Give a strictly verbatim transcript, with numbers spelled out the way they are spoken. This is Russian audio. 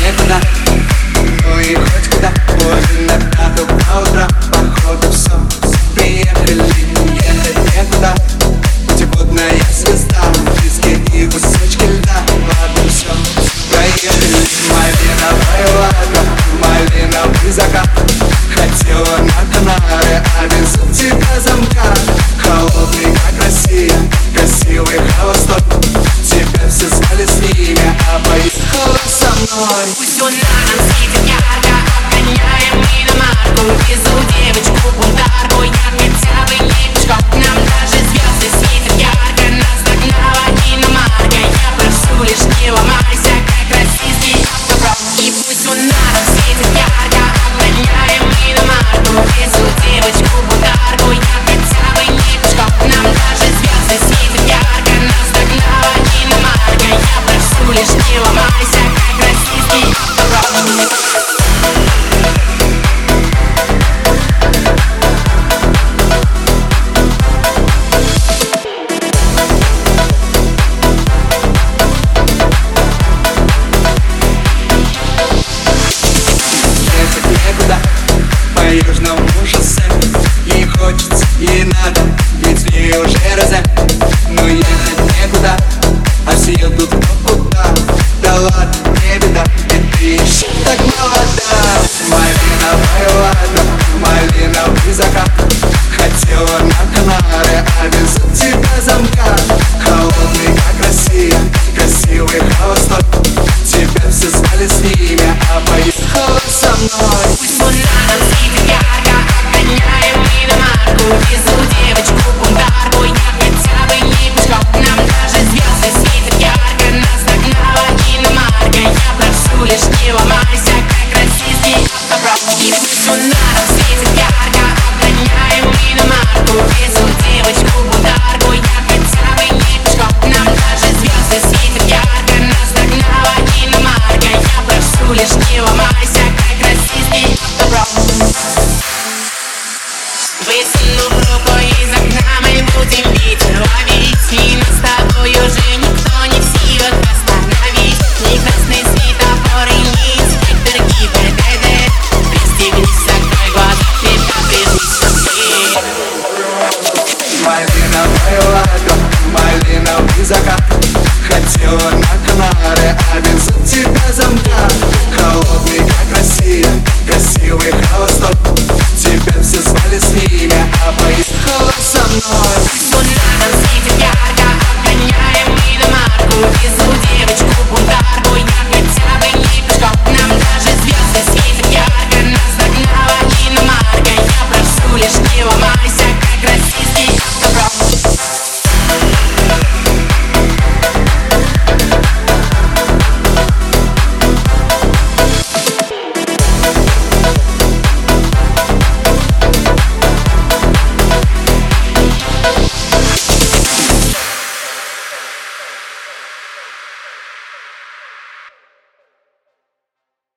некуда, ну и хоть куда. Позже на пятую по утрам, походу все, приехали, ехать некуда. Путеводная звезда, диски и кусочки льда. Ладно, все, проехали. Малиновая лага, малиновый закат. Хотела на Канары, а везут тебя замка. Холодный, как Россия, красивый холостой. Тебя все звали с ними, а поехала со мной. Пусть он на нам светит ярко, обгоняем мы на марку. Везу девочку бунтарку, я хотя бы не пешком. Нам даже звезды светят ярко, нас догнала иномарка. Я прошу лишь не ломайся, как российский автопром. И пусть он на нам светит ярко, обгоняем мы на марку. Везу девочку бунтарку, я хотя бы не пешком. Нам даже звезды светят ярко, нас догнала иномарка. Я прошу лишь не ломайся, как российский автопром. По южному шоссе ей хочется, ей надо, ведь в ней уже розе. Но ехать некуда, а все едут кто куда. Да ладно, не беда, ведь ты еще так молода. Малиновая лага, малиновый закат. Хотела на Канары, а везут тебя замка. Холодный, как Россия, красивый холостой. Тебя все звали с ним.